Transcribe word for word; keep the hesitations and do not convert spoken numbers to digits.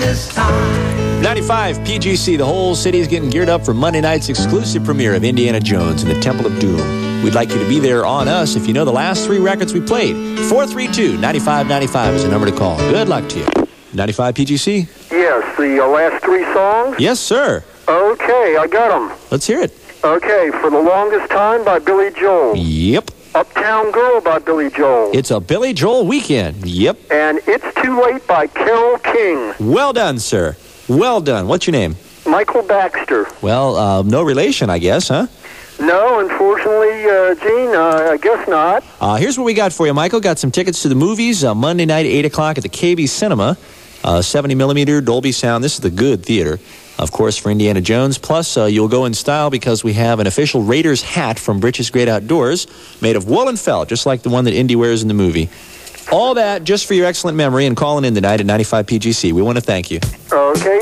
longest time. ninety-five P G C, the whole city is getting geared up for Monday night's exclusive premiere of Indiana Jones and the Temple of Doom. We'd like you to be there on us if you know the last three records we played. four three two, nine five nine five is the number to call. Good luck to you. ninety-five P G C? Yes, the uh, last three songs? Yes, sir. Okay, I got them. Let's hear it. Okay, For the Longest Time by Billy Joel. Yep. Uptown Girl by Billy Joel. It's a Billy Joel weekend. Yep. And It's Too Late by Carole King. Well done, sir. Well done. What's your name? Michael Baxter. Well, uh, no relation, I guess, huh? No, unfortunately, uh, Gene, uh, I guess not. Uh, here's what we got for you, Michael. Got some tickets to the movies uh, Monday night at eight o'clock at the K B Cinema. Uh, seventy millimeter Dolby Sound. This is the good theater, of course, for Indiana Jones. Plus, uh, you'll go in style because we have an official Raiders hat from Britches Great Outdoors made of wool and felt, just like the one that Indy wears in the movie. All that just for your excellent memory and calling in tonight at ninety-five P G C. We want to thank you. Okay.